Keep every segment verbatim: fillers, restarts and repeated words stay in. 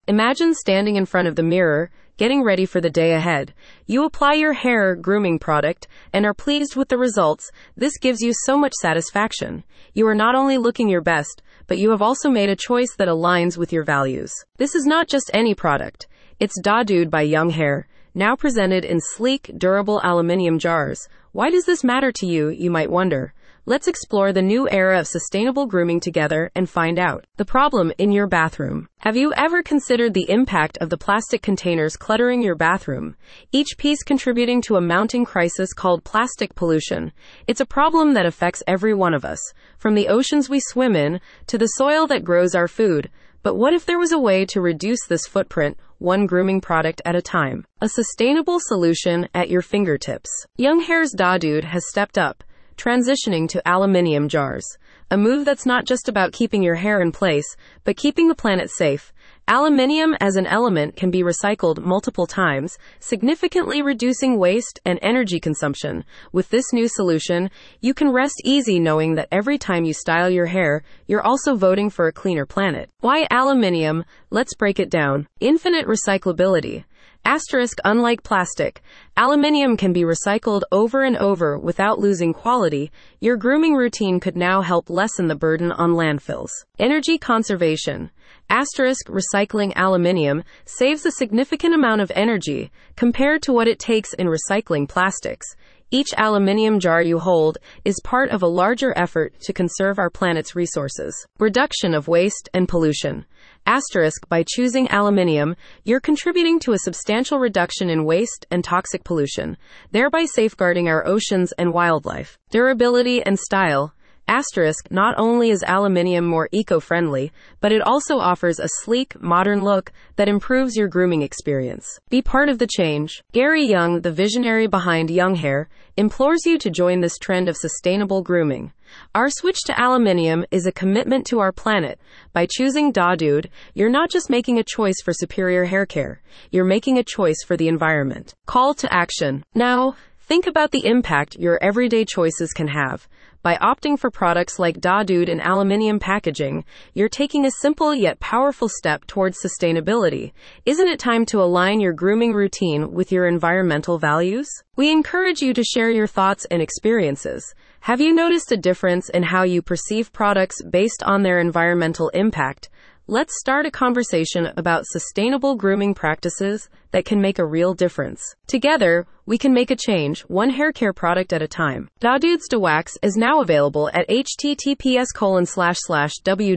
Imagine standing in front of the mirror, getting ready for the day ahead. You apply your hair grooming product and are pleased with the results. This gives you so much satisfaction. You are not only looking your best, but you have also made a choice that aligns with your values. This is not just any product. It's Da Dude by Young Hair, now presented in sleek, durable aluminum jars. Why does this matter to you, you might wonder? Let's explore the new era of sustainable grooming together and find out. The problem in your bathroom. Have you ever considered the impact of the plastic containers cluttering your bathroom, each piece contributing to a mounting crisis called plastic pollution? It's a problem that affects every one of us, from the oceans we swim in to the soil that grows our food. But what if there was a way to reduce this footprint, one grooming product at a time? A sustainable solution at your fingertips. Young Hair's Da Dude has stepped up, transitioning to aluminum jars. A move that's not just about keeping your hair in place, but keeping the planet safe. Aluminium as an element can be recycled multiple times, significantly reducing waste and energy consumption. With this new solution, you can rest easy knowing that every time you style your hair, you're also voting for a cleaner planet. Why aluminium? Let's break it down. Infinite recyclability. Asterisk, unlike plastic, aluminium can be recycled over and over without losing quality. Your grooming routine could now help lessen the burden on landfills. Energy conservation. Asterisk, recycling aluminium saves a significant amount of energy compared to what it takes in recycling plastics. Each aluminium jar you hold is part of a larger effort to conserve our planet's resources. Reduction of waste and pollution. Asterisk, by choosing aluminium, you're contributing to a substantial reduction in waste and toxic pollution, thereby safeguarding our oceans and wildlife. Durability and style. Asterisk, not only is aluminium more eco-friendly, but it also offers a sleek, modern look that improves your grooming experience. Be part of the change. Gary Young, the visionary behind Young Hair, implores you to join this trend of sustainable grooming. Our switch to aluminium is a commitment to our planet. By choosing Da Dude, you're not just making a choice for superior hair care, you're making a choice for the environment. Call to action. Now, think about the impact your everyday choices can have. By opting for products like Da Dude in aluminum packaging, you're taking a simple yet powerful step towards sustainability. Isn't it time to align your grooming routine with your environmental values? We encourage you to share your thoughts and experiences. Have you noticed a difference in how you perceive products based on their environmental impact? Let's start a conversation about sustainable grooming practices that can make a real difference. Together, we can make a change, one hair care product at a time. Da Dude's DeWax is now available at https colon slash slash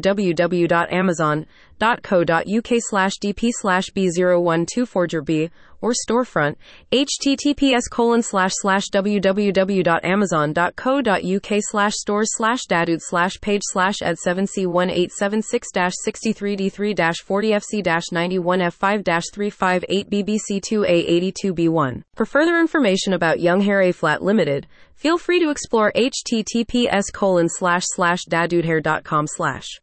www.amazon.co.uk slash dp slash b0124b or storefront https colon slash slash www.amazon.co.uk slash stores slash dadude slash page slash ad seven c one eight seven six sixty-three d three forty f c ninety-one f five three five eight b b c two a eighty-two b one. For further information about Young Hair A-Flat Limited, feel free to explore https colon slash slash dadudehair.com slash.